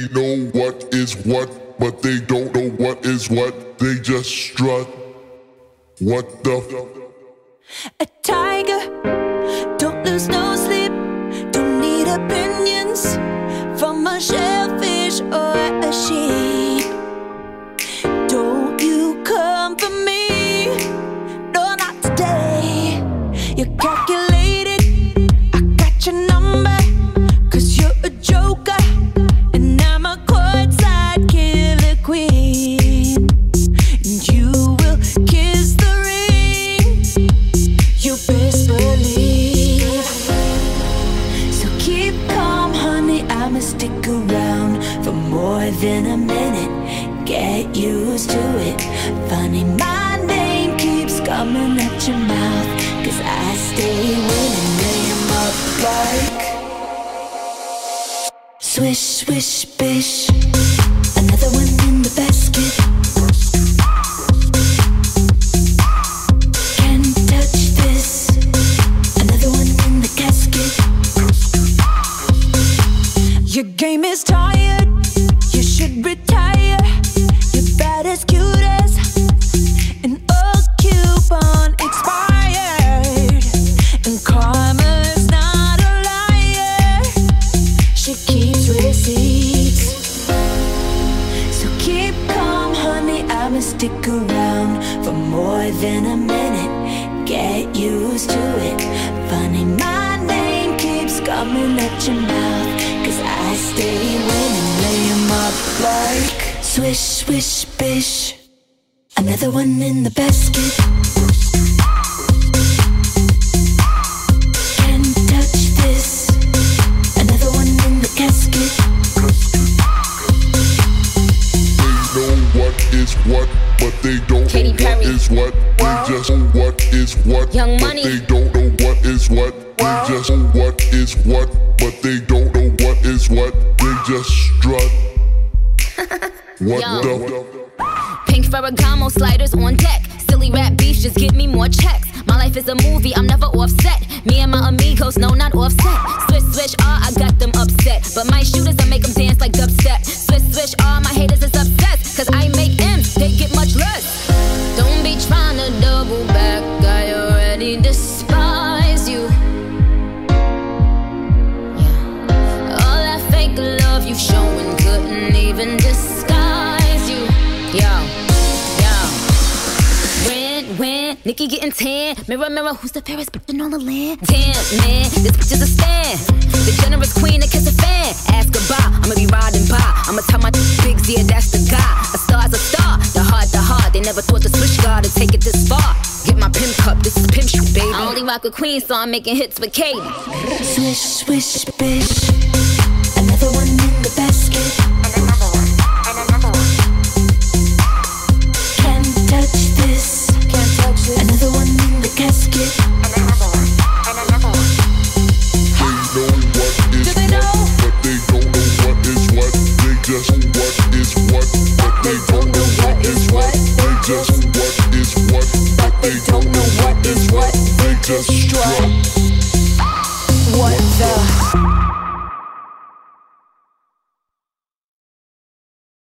know what is what, but they don't know what is what. They just strut. What the A tiger, don't lose no sleep. Don't need opinions from a shellfish or a sheep. Don't you come for me, no, not today. You're calculated, I got your number, 'cause you're a joker, and I'm a courtside killer queen. And you will kiss the ring, you best believe. So keep calm, honey, I'ma stick around for more than a minute. Get used to it. Funny, my name keeps coming at your mouth, 'cause I stay winning. Lay 'em up like swish, swish, bish. Another one in the basket. Can't touch this. Another one in the casket. Your game is tired, you should retire. You're bad as cute as an old coupon expired. And karma's not a liar, she keeps receipts. So keep calm, honey, I'ma stick around for more than a minute. Get used to it. Funny, my name keeps coming at your mouth, 'cause I stay winning. Lay 'em up like swish, swish, bish. Another one in the basket. Can't touch this. Another one in the casket. They know what is what, but they don't Katy know Perry. what is what. They just know what is what, Young but Money. they don't know what is what. They just know what is what, but they don't know what is what. They just strut. What Yo. the Pink Ferragamo sliders on deck. Silly rap beefs just give me more checks. My life is a movie, I'm never offset. Me and my amigos, no, not offset. Swish, swish, I got them upset. But my shooters, I make them dance like dubstep. Swish, swish, my haters is obsessed. 'Cause I make M's, they get much less. Don't be trying to double back, I already despise you. Yeah. All that fake love you showing couldn't even disguise you. Yo. When Nikki getting tan. Mirror, mirror, who's the fairest bitch on the land? Damn, man, this bitch is a stand. The generous queen that kiss a fan. Ask goodbye, I'ma be riding by. I'ma tell my bigs, yeah, that's the guy. A star's a star, the heart. They never thought the switch guard would take it this far. Get my pimp cup, this is pimp shit, baby. I only rock with queens, so I'm making hits with Katy. Swish, swish, bish. Another one in the basket. Can't touch this. Another one in the casket. They know what is Do they what, know? but they don't know what is what. They just know what is what, but they don't know what is what. They just know what is what, but they don't know what is what. They just strut. What the?